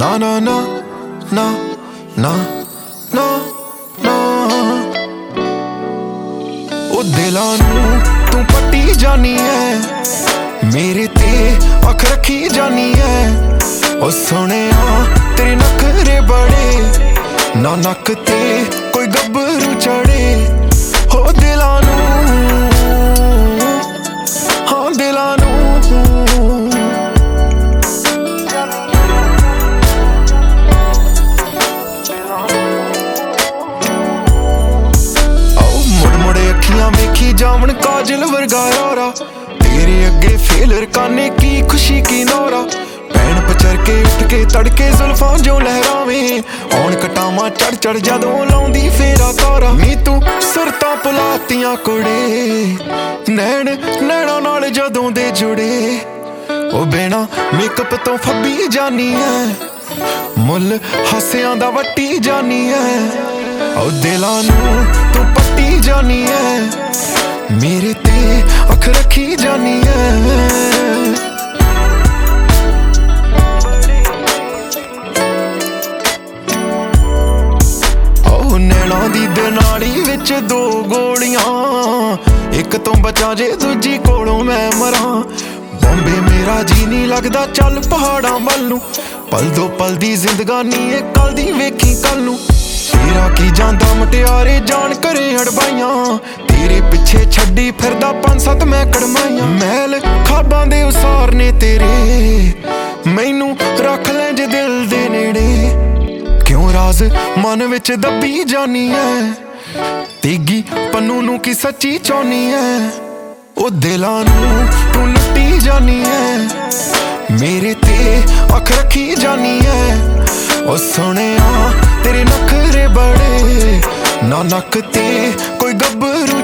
ਨਾ ਨਾ ਨਾ ਨਾ ਨਾ ਨਾ ਨਾ ਉਹ ਦਿਲਾਂ ਨੂੰ ਤੂੰ ਪੱਟੀ ਜਾਨੀ ਐ, ਮੇਰੇ ਤੇ ਅੱਖ ਰੱਖੀ ਜਾਨੀ ਐ। ਉਹ ਸੋਹਣਿਆ ਤੇਰੇ ਨਖਰੇ ਬੜੇ, ਨਾ ਨੱਕ ਤੇ ਕੋਈ ਗੱਭਰੂ ਚੜੇ। ਹੋ ਦਿਲਾਂ ਨੂੰ, ਹਾਂ ਦਿਲਾਂ ਨੂੰ ਅੱਖੀਆਂ ਵੇਖੀ ਜਾਵਣ ਕਾਜਲ ਵਰਗਾ ਯਾਰਾ, ਤੇਰੇ ਅੱਗੇ ਫੇਲ ਰਕਾਨੇ ਕੀ ਖੁਸ਼ੀ ਕੀ ਨੌਰਾ। ਭੈਣ ਪਚਰ ਕੇ ਉੱਠ ਕੇ ਤੜਕੇ ਜ਼ੁਲਫਾਂ ਜੋ ਲਹਿਰਾਵੇਂ, ਆਉਣ ਕਟਾਵਾਂ ਚੜ ਚੜ ਜਦੋਂ ਲਾਉਂਦੀ ਫੇਰਾ ਤਾਰਾ। ਨੀ ਤੂੰ ਸੁਰਤਾਂ ਪੁਲਾਤੀਆਂ ਕੁੜੇ, ਨੈਣ ਨੈਣਾ ਨਾਲ ਜਦੋਂ ਦੇ ਜੁੜੇ। ਉਹ ਬਿਨਾ ਮੇਕਅਪ ਤੋਂ ਫੱਬੀ ਜਾਨੀ ਐ, ਮੁੱਲ ਹਾਸਿਆਂ ਦਾ ਵੱਟੀ ਜਾਨੀ ਐ। ਉਹ ਦਿਲਾਂ ਨੂੰ ਤੂੰ ਪੱਟੀ ਜਾਨੀ ਐ, ਮੇਰੇ ਤੇ ਅੱਖ ਰੱਖੀ ਜਾਨੀ ਐ। ਉਹ ਨੈਣਾ ਦੀ ਦਨਾਲੀ ਵਿੱਚ ਦੋ ਗੋਲੀਆਂ, ਇੱਕ ਤੋਂ ਬਚਾ ਜੇ ਦੂਜੀ ਕੋਲੋਂ ਮੈਂ ਮਰਾਂ। ਬੰਬੇ ਮੇਰਾ ਜੀ ਨਹੀਂ ਲੱਗਦਾ ਚੱਲ ਪਹਾੜਾਂ ਵੱਲ ਨੂੰ, ਪਲ ਦੋ ਪਲ ਦੀ ਜ਼ਿੰਦਗਾਨੀ ਏ ਕੱਲ ਦੀ ਵੇਖੀ ਕੱਲ ਨੂੰ। ਤੇਰਾ ਕੀ ਜਾਂਦਾ ਮੁਟਿਆਰੇ ਜਾਣ ਕਰੇ ਅੜਬਾਈਆਂ, ਤੇਰੇ ਪਿੱਛੇ ਛੱਡੀ ਫਿਰਦਾ 5-7 ਮੈਂ ਕੜਮਾਈਆਂ। ਮਹਿਲ ਖਾਬਾਂ ਦੇ ਉਸਾਰ ਨੇ ਤੇਰੇ, ਮੈਨੂੰ ਰੱਖ ਲੈ ਜੇ ਦਿਲ ਦੇ ਨੇੜੇ। ਕਿਉਂ ਰਾਜ਼ ਮਨ ਵਿੱਚ ਦੱਬੀ ਜਾਨੀ ਐ, ਤੀਗੀ ਪੰਨੂ ਨੂੰ ਕੀ ਸੱਚੀ ਚਾਹੁੰਨੀ ਐ। ਉਹ ਦਿਲਾਂ ਨੂੰ ਤੂੰ ਲੁੱਟੀ ਜਾਨੀ ਐ, ਮੇਰੇ ਤੇ ਅੱਖ ਰੱਖੀ ਜਾਨੀ ਐ। ਉਹ ਸੋਹਣਿਆ ਤੇਰੇ ਨਖਰੇ ਬੜੇ, ਨਾ ਨੱਕ ਤੇ ਕੋਈ ਗੱਭਰੂ